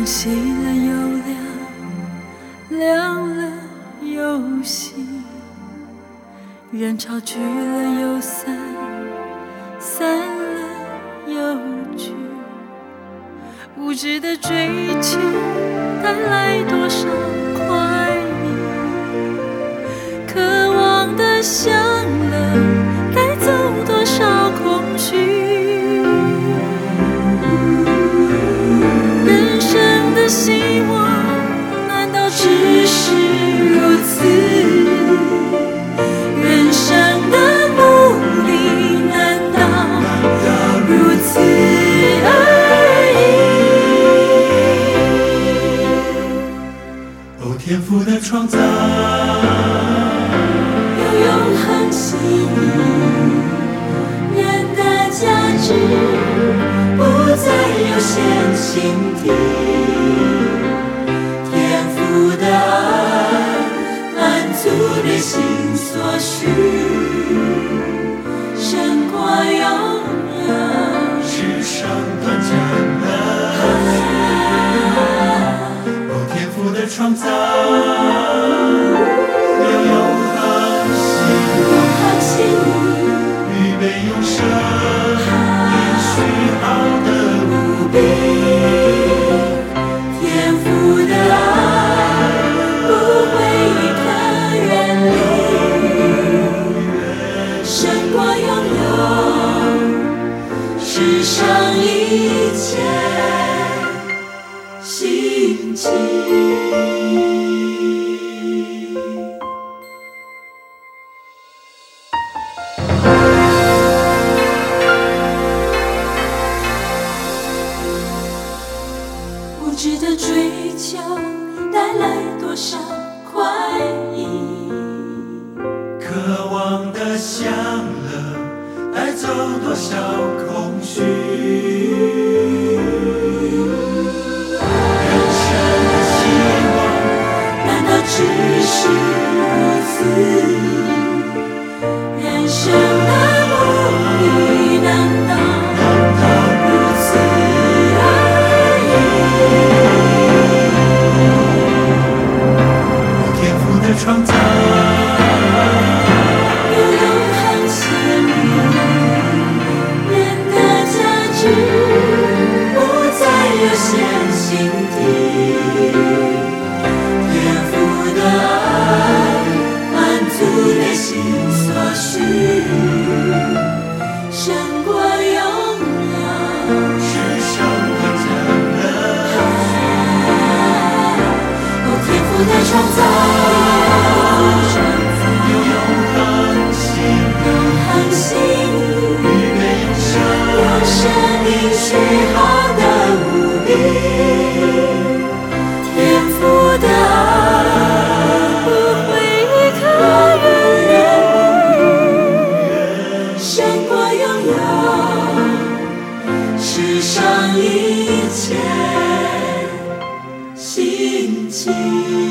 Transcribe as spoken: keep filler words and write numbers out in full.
熄了又亮，亮了又熄，人潮聚了又散，散了又聚。无知的追求带来多少快意，渴望的享乐带走多少空虚。人生的希望难道只是如此？人生的目的难道如此而已？ 哦，天父的创造有永恒心意，人的价值不再有限心地，天父的爱满足内心所需，胜过拥有世上短暂的哦，天父的创造有永恒心意，预备永生应许好的无比， 天父的爱不会一刻远离，胜过拥有世上一切希奇。无知的追求带来多少快意， 渴望的享乐带走多少空虚，人生的希望难道只是如此？人生的目的难道如此而哦，天父的创造有永恒心意，人的价值不再有限心地，天父的爱满足内心所需，胜过拥有世上短暂的哦，天父的创造有永恒心永恒心意， 预备永生永生应许好的无比，天父的爱不会一刻远离，胜过拥有世上一切希奇。